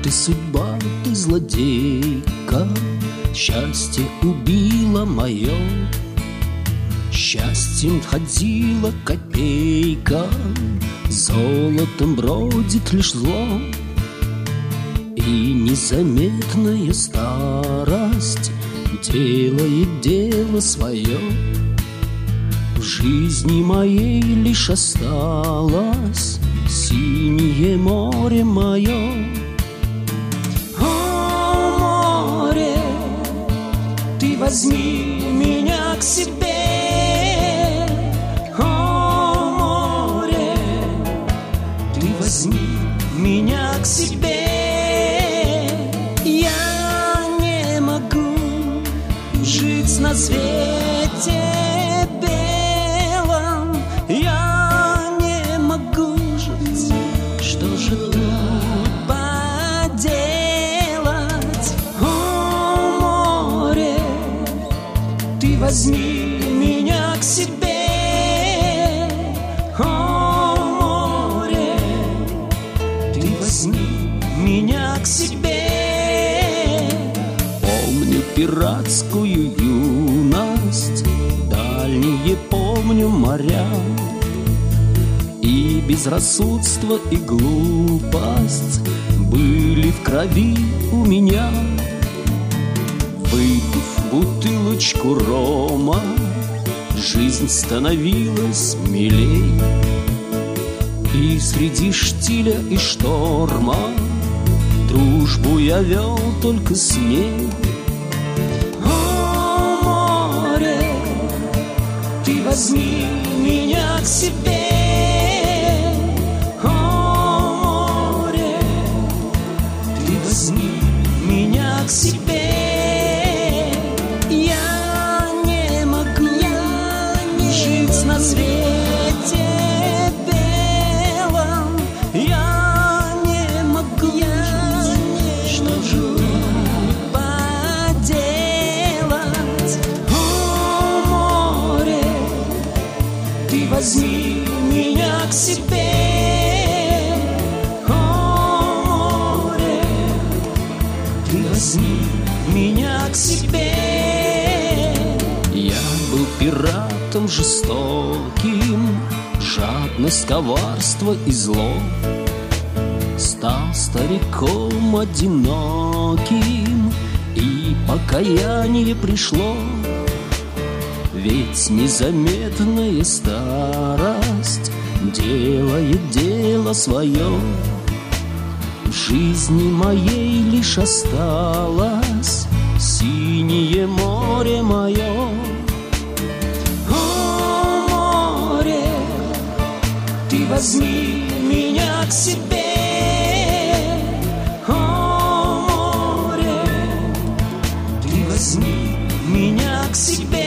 Ты судьба, ты злодейка, счастье убило мое. Счастьем ходила копейка, золотом бродит лишь зло. И незаметная старость делает дело свое. В жизни моей лишь осталось синее море мое. О, море, ты возьми меня к себе. О, море, ты возьми меня к себе. Я не могу жить на свете белом. Я не могу жить. Что же тут поделать? О, море, ты возьми меня к себе. О, море, ты возьми меня к себе. Помню пиратскую юность, дальние помню моря. И безрассудство, и глупость были в крови у меня. Выпив бутылочку рома, жизнь становилась милей. И среди штиля и шторма дружбу я вел только с ней. О, море, ты возьми меня к себе. О, море, ты возьми меня к себе. Я не могу жить на свете белом. Я не могу жить. Что же тут поделать? О, море, ты возьми меня к себе. О, море, ты возьми меня к себе. Я был пиратом жестоким, жадность, коварство и зло. Стал стариком одиноким, и покаяние пришло. Ведь незаметная старость делает дело свое. В жизни моей лишь осталось синее море мое. О, море, ты возьми меня к себе. О, море, ты возьми меня к себе.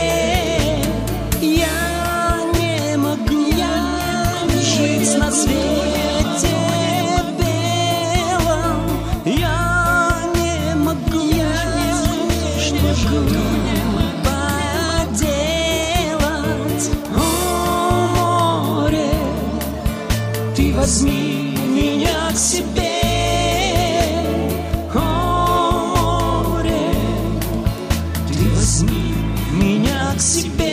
Я не могу жить на свете белом. Я не могу. Что же поделать? О, море, ты возьми меня к себе. О, море, ты возьми меня к себе.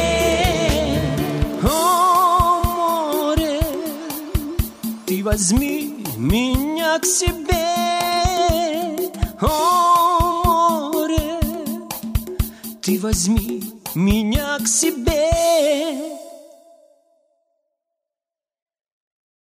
О, море, ты возьми меня к себе. О, море, ты возьми меня к себе.